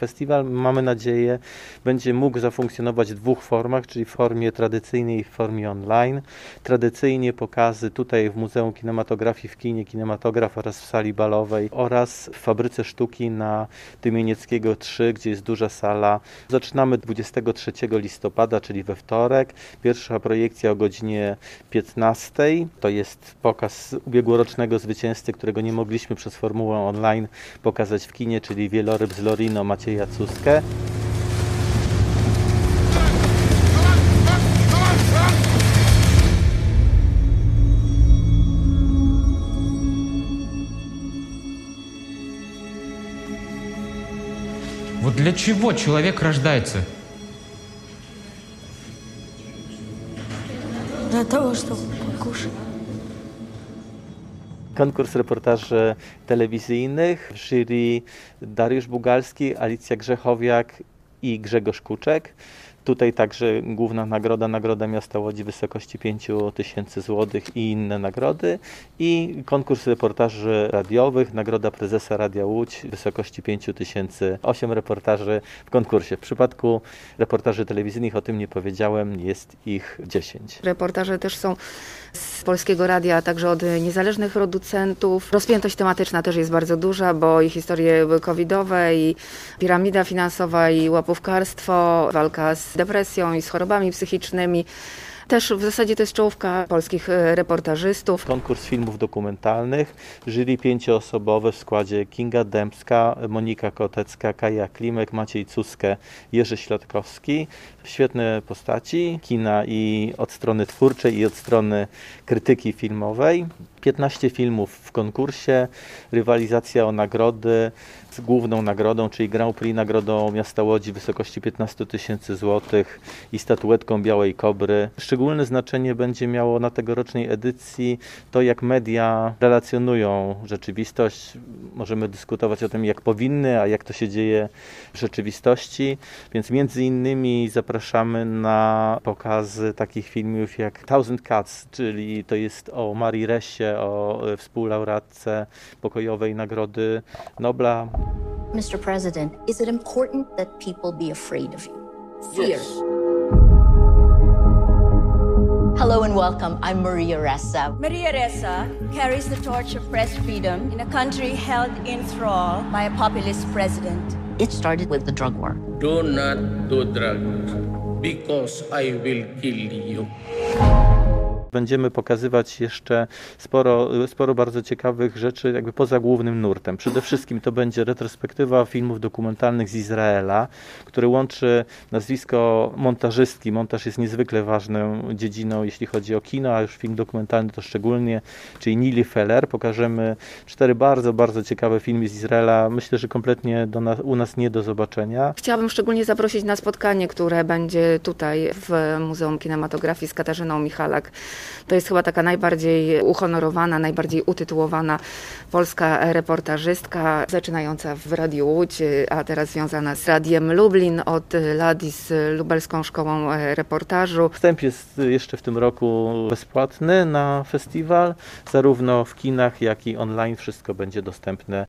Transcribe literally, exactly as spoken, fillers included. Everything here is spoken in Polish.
Festiwal, mamy nadzieję, będzie mógł zafunkcjonować w dwóch formach, czyli w formie tradycyjnej i w formie online. Tradycyjnie pokazy tutaj w Muzeum Kinematografii w kinie Kinematograf oraz w sali balowej oraz w Fabryce Sztuki na Tymienieckiego trzy, gdzie jest duża sala. Zaczynamy dwudziestego trzeciego listopada, czyli we wtorek. Pierwsza projekcja o godzinie piętnastej. To jest pokaz ubiegłorocznego zwycięzcy, którego nie mogliśmy przez formułę online pokazać w kinie, czyli Wieloryb z Lorino Macieja Cuskę. Вот для чего человек рождается? Для того, чтобы покушать. Konkurs reportaży telewizyjnych, w jury Dariusz Bugalski, Alicja Grzechowiak i Grzegorz Kuczek. Tutaj także główna nagroda, Nagroda Miasta Łodzi w wysokości pięć tysięcy złotych i inne nagrody. I konkurs reportaży radiowych, Nagroda Prezesa Radia Łódź w wysokości pięć tysięcy, osiem reportaży w konkursie. W przypadku reportaży telewizyjnych, o tym nie powiedziałem, jest ich dziesięć. Reportaże też są z Polskiego Radia, a także od niezależnych producentów. Rozpiętość tematyczna też jest bardzo duża, bo i historie covidowe, i piramida finansowa, i łapówkarstwo, walka z depresją i z chorobami psychicznymi. Też w zasadzie to jest czołówka polskich reportażystów. Konkurs filmów dokumentalnych, jury pięcioosobowe w składzie Kinga Dębska, Monika Kotecka, Kaja Klimek, Maciej Cuskę, Jerzy Środkowski. Świetne postaci kina i od strony twórczej, i od strony krytyki filmowej. piętnaście filmów w konkursie, rywalizacja o nagrody z główną nagrodą, czyli Grand Prix Nagrodą Miasta Łodzi w wysokości piętnaście tysięcy złotych i statuetką Białej Kobry. Szczególne znaczenie będzie miało na tegorocznej edycji to, jak media relacjonują rzeczywistość. Możemy dyskutować o tym, jak powinny, a jak to się dzieje w rzeczywistości. Więc między innymi zapraszamy na pokazy takich filmów jak Thousand Cuts, czyli to jest o Marii Ressie, o współlaureatce pokojowej Nagrody Nobla. mister President, is it important that people be afraid of you? Fear. Yes. Hello and welcome. I'm Maria Ressa. Maria Ressa carries the torch of press freedom in a country held in thrall by a populist president. It started with the drug war. Do not do drugs because I will kill you. Będziemy pokazywać jeszcze sporo, sporo bardzo ciekawych rzeczy jakby poza głównym nurtem. Przede wszystkim to będzie retrospektywa filmów dokumentalnych z Izraela, który łączy nazwisko montażystki. Montaż jest niezwykle ważną dziedziną, jeśli chodzi o kino, a już film dokumentalny to szczególnie, czyli Nili Feller. Pokażemy cztery bardzo, bardzo ciekawe filmy z Izraela. Myślę, że kompletnie do nas, u nas nie do zobaczenia. Chciałabym szczególnie zaprosić na spotkanie, które będzie tutaj w Muzeum Kinematografii z Katarzyną Michalak. To jest chyba taka najbardziej uhonorowana, najbardziej utytułowana polska reportażystka, zaczynająca w Radiu Łódź, a teraz związana z Radiem Lublin od lat i z Lubelską Szkołą Reportażu. Wstęp jest jeszcze w tym roku bezpłatny na festiwal, zarówno w kinach, jak i online. Wszystko będzie dostępne